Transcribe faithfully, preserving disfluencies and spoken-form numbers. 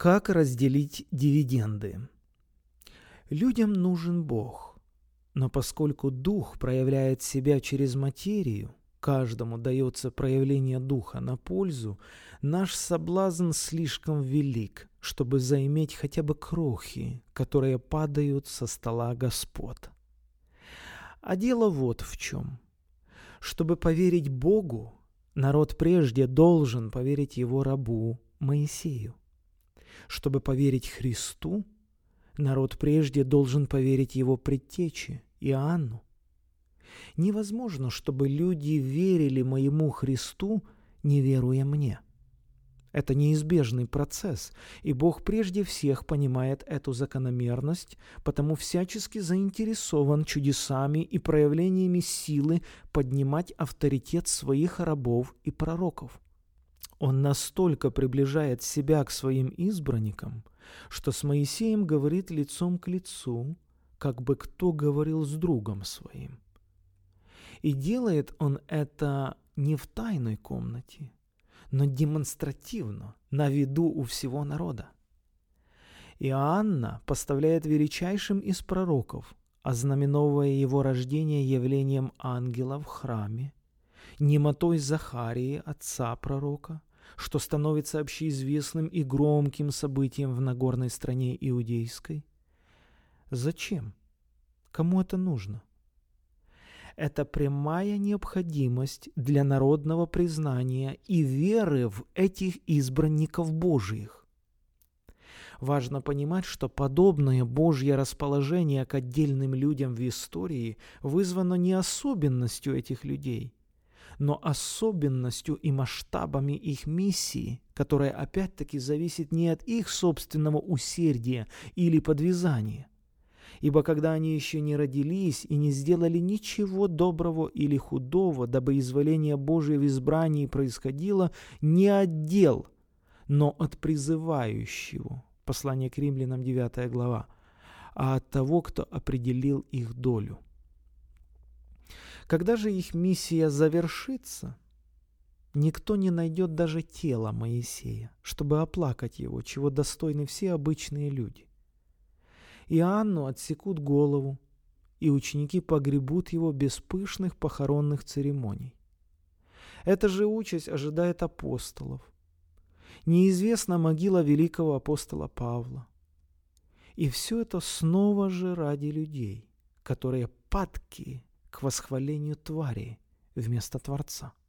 Как разделить дивиденды? Людям нужен Бог, но поскольку Дух проявляет себя через материю, каждому дается проявление Духа на пользу, наш соблазн слишком велик, чтобы заиметь хотя бы крохи, которые падают со стола господ. А дело вот в чем. Чтобы поверить Богу, народ прежде должен поверить его рабу Моисею. Чтобы поверить Христу, народ прежде должен поверить его предтече Иоанну. Невозможно, чтобы люди верили моему Христу, не веруя мне. Это неизбежный процесс, и Бог прежде всех понимает эту закономерность, потому всячески заинтересован чудесами и проявлениями силы поднимать авторитет своих рабов и пророков. Он настолько приближает себя к своим избранникам, что с Моисеем говорит лицом к лицу, как бы кто говорил с другом своим. И делает он это не в тайной комнате, но демонстративно, на виду у всего народа. Иоанна поставляет величайшим из пророков, ознаменовывая его рождение явлением ангела в храме, немотой Захарии, отца пророка, что становится общеизвестным и громким событием в Нагорной стране иудейской. Зачем? Кому это нужно? Это прямая необходимость для народного признания и веры в этих избранников Божиих. Важно понимать, что подобное Божье расположение к отдельным людям в истории вызвано не особенностью этих людей, но особенностью и масштабами их миссии, которая опять-таки зависит не от их собственного усердия или подвязания. Ибо когда они еще не родились и не сделали ничего доброго или худого, дабы изволение Божие в избрании происходило не от дел, но от призывающего, послание к Римлянам, девятая глава, а от того, кто определил их долю. Когда же их миссия завершится, никто не найдет даже тела Моисея, чтобы оплакать его, чего достойны все обычные люди. Иоанну отсекут голову, и ученики погребут его без пышных похоронных церемоний. Эта же участь ожидает апостолов. Неизвестна могила великого апостола Павла. И все это снова же ради людей, которые падки к восхвалению твари вместо Творца.